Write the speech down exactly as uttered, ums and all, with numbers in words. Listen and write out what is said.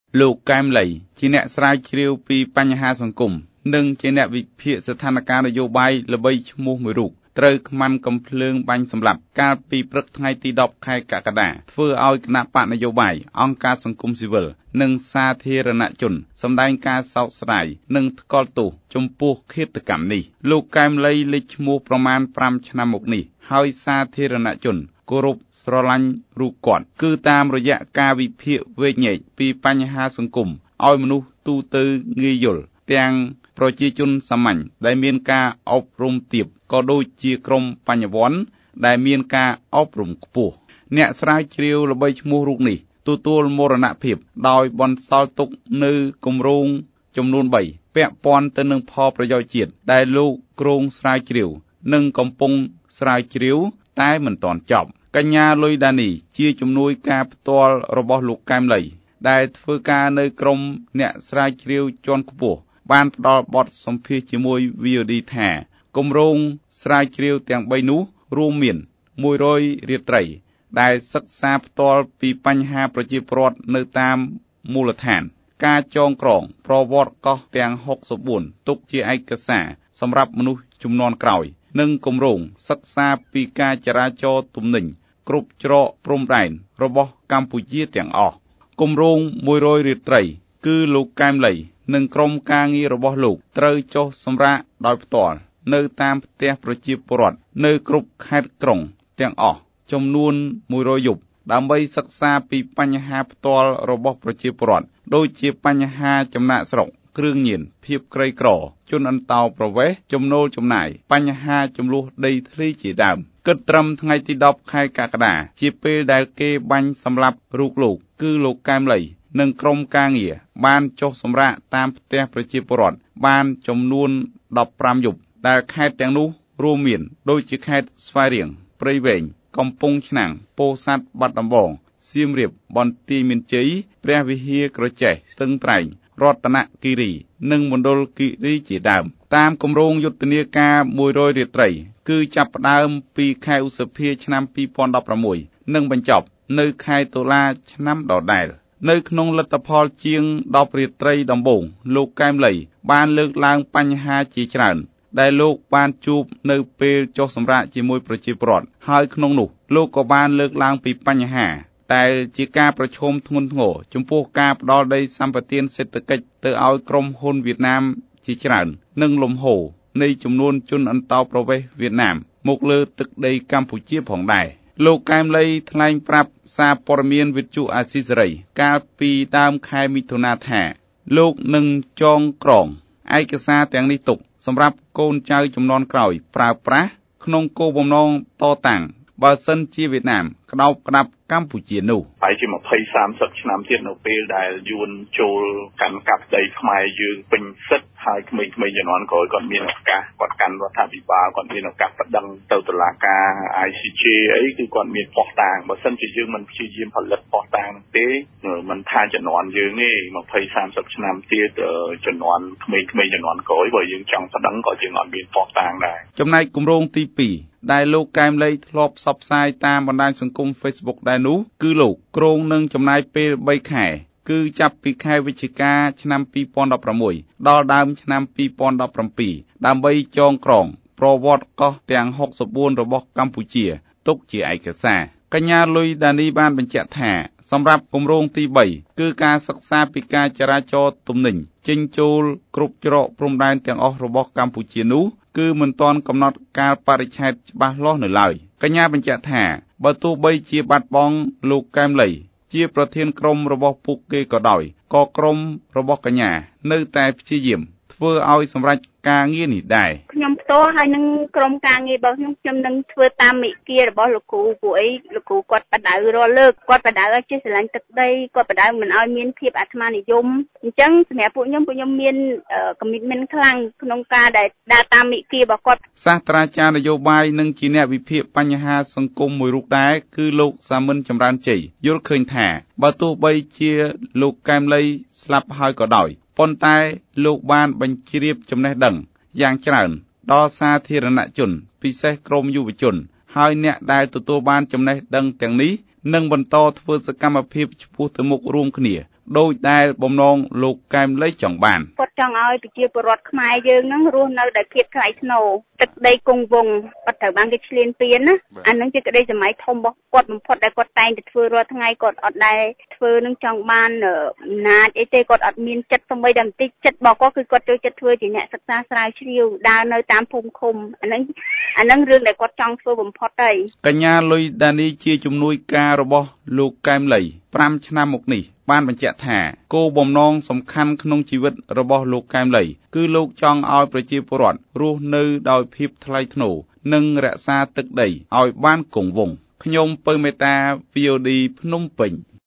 លោកកែមលីជាអ្នកស្រាវជ្រាវពីបញ្ហាសង្គមនិងជាអ្នកវិភាគស្ថានភាពនយោបាយល្បីឈ្មោះមួយរូបត្រូវខ្មាន់កំភ្លើងបាញ់សម្លាប់កាលពីព្រឹកថ្ងៃទីដប់ខែកក្កដាធ្វើឲ្យគណៈបកនយោបាយអង្គការសង្គមស៊ីវិលនិងសាធារណជនសម្ដែងការសោកស្ដាយនិងថ្កោលទោសចំពោះឃាតកម្មនេះលោកកែមលីលេចឈ្មោះប្រមាណប្រាំឆ្នាំមកនេះហើយសាធារណជនគោរពស្រឡាញ់រូបគាត់គឺតាមរយៈការវិភាគវែកញែកពីបញ្ហាសង្គមឲ្យមនុស្សទូទៅងាយយល់ទាំងប្រជាជនសាមញ្ញដែលមានការអប់រំទាបក៏ដូចជាក្រុមបញ្ញវន្តដែលមានការអប់រំខ្ពស់អ្នកស្រាវជ្រាវល្បីឈ្មោះរូបនេះទទួលមរណភាពដោយបន្សល់ទុកនៅគម្រោងចំនួនបីពាក់ព័ន្ធទៅនឹងផលប្រយោជន៍ជាតិដែលលោកគ្រោងស្រាវជ្រាវនិងកំពុងស្រាវជ្រាវតែមិនទាន់ចប់កញ្ញាលុយដានីជាជំនួយការផ្ទាល់របស់លោកកែមលីដែលធ្វើការនៅក្រមអ្នកស្រាវជ្រាវជាន់ខ្ពស់បានផ្ដល់បទសម្ភាសន៍ជាមួយ វី អូ ឌី ថាគម្រោងស្រាវជ្រាវទាំងបីនោះរួមមានមួយរយរាត្រីដែលសិក្សាផ្ទាល់ពីបញ្ហាប្រជាពលរដ្ឋនៅតាមមូលដ្ឋានការចងក្រងប្រវត្តិកោះទាំងហុកសិបបួនទុកជាឯកសារសម្រាប់មនុស្សជំនាន់ក្រោយនិងគម្រោងសិក្សាពីការចរាចរណ៍ទំនិញគ្រប់ច្រកព្រំដែនរបស់កម្ពុជាទាំងអស់គម្រោងមួយរយរាត្រីគឺលោកកែមលីនិងក្រុមការងាររបស់លោកត្រូវចុះសម្រាកដោយផ្ទាល់នៅតាមផ្ទះប្រជាពលរដ្ឋនៅគ្រប់ខេត្តក្រុងទាំងអស់ចំនួនមួយរយយប់ដើម្បីសិក្សាពីបញ្ហាផ្ទាល់របស់ប្រជាពលរដ្ឋដូចជាបញ្ហាចំណាកស្រុកគ្រឿងញៀនភាពក្រីក្រជនអន្តោប្រវេសន៍ចំណូលចំណាយបញ្ហាចំនួនដីធ្លីជាដើមគិតត្រឹមថ្ងៃទីដប់ខែកក្កដាជាពេលដែលគេបាញ់សម្លាប់រូបលោកគឺលោកកែមលីនិងក្រុមការងារបានចុះសម្រាកតាមផ្ទះប្រជាពលរដ្ឋបានចំនួនដប់ប្រាំយប់ដែលខេត្តទាំងនោះរួមមានដូចជាខេត្តស្វាយរៀងព្រៃវែងកំពង់ឆ្នាំងពោធិ៍សាត់បាត់ដំបងសៀមរាបបន្ទាយមានជ័យព្រះវិហារក្រចេះស្ទឹងត្រែងរតនគិរីនិងមណ្ឌលគិរីជាដើមតាមគម្រោងយុទ្ធនាការមួយរយរាត្រីគឺចាប់ផ្ដើមពីខែឧសភាឆ្នាំពីរពាន់ដប់ប្រាំមួយនិងបញ្ចប់នៅខែតុលាឆ្នាំដដែលនៅក្នុងលទ្ធផលជាងដប់រាត្រីដំបូងលោកកែមលីបានលើកឡើងបញ្ហាជាច្រើនដែលលោកបានជួបនៅពេលចុះសម្រាកជាមួយប្រជាពលរដ្ឋហើយក្នុងនោះលោកក៏បានលើកឡើងពីបញ្ហាដែលជាការប្រឈមធ្ងន់ធ្ងរចំពោះការផ្ដល់ដីសម្បត្តិសេដ្ឋកិច្ចទៅឲ្យក្រុមហ៊ុនវៀតណាមជាច្រើននិងលំហូរនៃចំនួនជនអន្តោប្រវេសន៍វៀតណាមមកលើទឹកដីកម្ពុជាផងដែរលោកកែមលីថ្លែងប្រាប់សារព័ត៌មានវិទ្យុអាស៊ីសេរីកាលពីដើមខែមិថុនាថាលោកនឹងចងក្រងឯកសារទាំងនេះទុកសម្រាប់កូនចៅជំនាន់ក្រោយប្រើប្រាស់ក្នុងគោលបំណងតតាំងបើសិនជាវៀតណាមក្តោបក្តាប់កម្ពុជានោះហើយជាยี่สิบ สามสิบឆ្នាំទៀតនៅពេលដែលយួនចូលកាន់កាប់ដីខ្មែរយើងពេញសិទ្ធិហើយក្មេងៗជំនាន់ក្រោយគាត់មានឱកាសគាត់កាន់រដ្ឋាភិបាលគាត់មានឱកាសប្តឹងទៅតុលាការ I C J អីគឺគាត់មានផុសតាងបើសិនជាយើងមិនព្យាយាមផលិតផុសតាងនោះទេមិនថាជំនាន់យើងទេยี่สิบ สามสิบឆ្នាំទៀតជំនាន់ក្មេងៗជំនាន់ក្រោយបើយើងចង់ប្តឹងក៏យើងអត់មានផុសតាងដែរចំណែកគម្រោងទីពីរដែលលោកកែមលីធ្លាប់ផ្សព្វផ្សាយតាមបណ្ដាញសង្គម Facebook ដែរនោះគឺលោកគ្រោងនឹងចំណាយពេលបីខែគឺចាប់ពីខែវិច្ឆិកាឆ្នាំពីរពាន់ដប់ប្រាំមួយដល់ដើមឆ្នាំពីរពាន់ដប់ប្រាំពីរដើម្បីចងក្រងប្រវត្តិកោះទាំងហុកសិបបួនរបស់កម្ពុជាទុកជាឯកសារកញ្ញាលុយដានីបានបញ្ជាក់ថាសម្រាប់គម្រោងទីបីគឺការសិក្សាពីការចរាចរណ៍ទំនិញចេញចូលគ្រប់ច្រកព្រំដែនទាំងអស់របស់កម្ពុជានោះគឺមិនទាន់កំណត់កាលបរិច្ឆេទច្បាស់លាស់នៅឡើយកញ្ញាបញ្ជាក់ថាបើទោះបីជាបាត់បង់លោកកែមលីជាប្រធានក្រុមរបស់ពួកគេក៏ដោយក៏ក្រុមរបស់កញ្ញានៅតែព្យាយាមធ្វើឲ្យសម្រេចការងារនេះដែរខ្ញុំផ្ទាល់ហើយនឹងក្រុមការងាររបស់ខ្ញុំខ្ញុំនឹងធ្វើតាមមេគារបស់លោកគ្រូព្រោះអីលោកគ្រូគាត់បដៅរាល់លើកគាត់បដៅឲ្យចេះស្រឡាញ់ទឹកដីគាត់បដៅមិនឲ្យមានភាពអាត្មានិយមអញ្ចឹងសម្រាប់ពួកខ្ញុំពួកខ្ញុំមាន commitment ខ្លាំងក្នុងការដែលដើរតាមមេគារបស់គាត់សាស្ត្រាចារ្យនយោបាយនិងជាអ្នកវិភាគបញ្ហាសង្គមមួយរូបដែរគឺលោកសាមិនចម្រើនជ័យយល់ឃើញថាបើទោះបីជាលោកកែមលីស្លាប់ហើយក៏ដោយប៉ុន្តែលោកបានបញ្ជ្រាបចំណេះដឹងយ៉ាងច្រើនដល់សាធារណជនពិសេសក្រុមយុវជនហើយអ្នកដែលទទួលបានចំណេះដឹងទាំងនេះនឹងបន្តធ្វើសកម្មភាពឆ្ពោះទៅមុខរួមគ្នាដោយដែលបំណងលោកកែមលីចង់បានគាត់ចង់ឲ្យប្រជាពលរដ្ឋខ្មែរយើងហ្នឹងរស់នៅដោយភាពថ្លៃថ្នូរទឹកដីគង់វង្សគាត់ត្រូវបានគេឈ្លានពានណាអានឹងជាក្តីសម័យធំរបស់គាត់បំផុតដែលគាត់តែងតែធ្វើរាល់ថ្ងៃគាត់អត់ដែលធ្វើនឹងចង់បានអំណាចអីទេគាត់អត់មានចិត្តស្មីតែបន្តិចចិត្តរបស់គាត់គឺគាត់ចូលចិត្តធ្វើជាអ្នកសិក្សាស្រាវជ្រាវដើរនៅតាមភូមិឃុំអានឹងអានឹងរឿងដែលគាត់ចង់ធ្វើបំផុតហើយកញ្ញាលុយដានីជាជំនួយការរបស់លោកកែមលីប្រាំឆ្នាំមកនេះបានបញ្ជាក់ថាគោលបំណងសំខាន់ក្នុងជីវិតរបស់លោកកែមលីគឺលោកចង់ឲ្យប្រជាពលរដ្ឋរស់នៅដោយភាពថ្លៃថ្នូរនិងរក្សាទឹកដីឲ្យបានគង់វង្សខ្ញុំពៅមេតា វី អូ ឌី ភ្នំពេញ